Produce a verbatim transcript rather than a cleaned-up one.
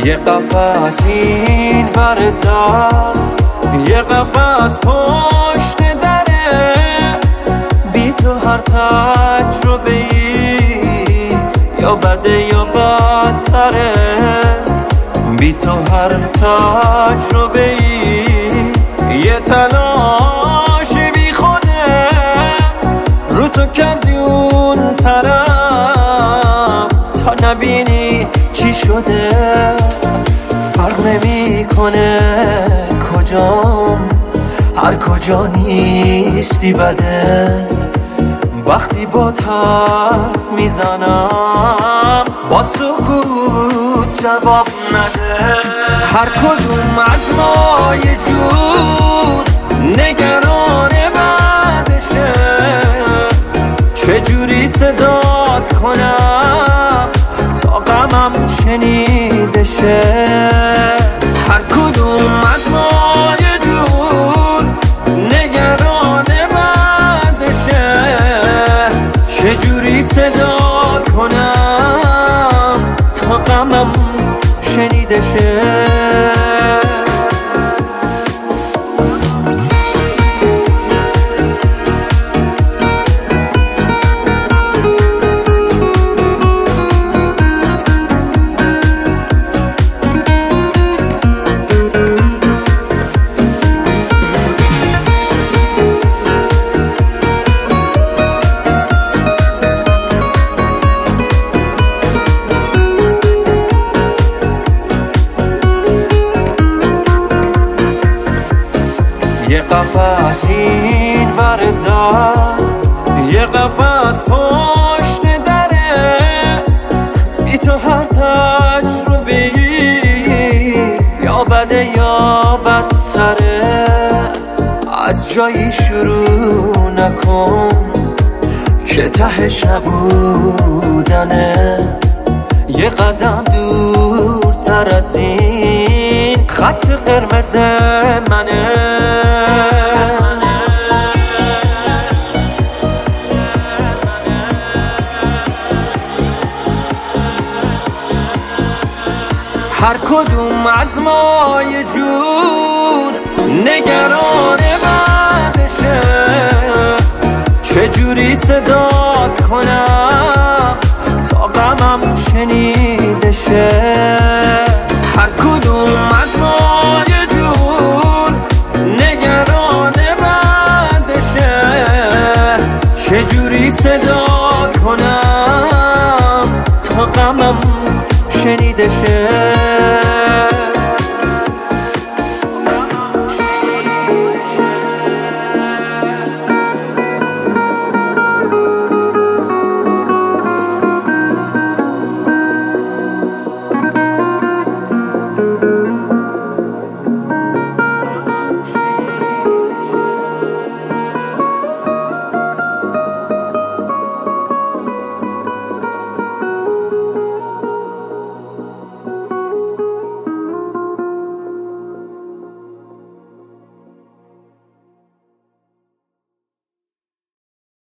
یه قفس این وردا، یه قفس پشت دره، بی تو هر تجربه ای یا بده یا بدتره، بی تو هر تجربه ای یه تلاش بی خوده، رو تو کردی اون طرف تا نبینی چی شده. فرق نمی کنه کجام، هر کجا نیستی بده، وقتی با حرف میزنم با سکوت جواب نده. هر کدوم از ما یه جور نگران بعدشه، چجوری صدات کنم تا غمم شنیده شه. هر کدوم از ما یه جور نگران بعدشه، چجوری صدات کنم تا غمم شنیده شه. یه قفس این وردا، یه قفس پشت دره، بی تو هر تجربه یا بده یا بدتره. از جایی شروع نکن که تهش نبودنه، یه قدم دورتر از این خط قرمز منه. هر کدوم از ما یه جور نگران بعدشه، چجوری صدات کنم تا غمم شنیده شه. هر کدوم از ما یه جور نگران بعدشه، چجوری صدات کنم تا غمم شنیده شه.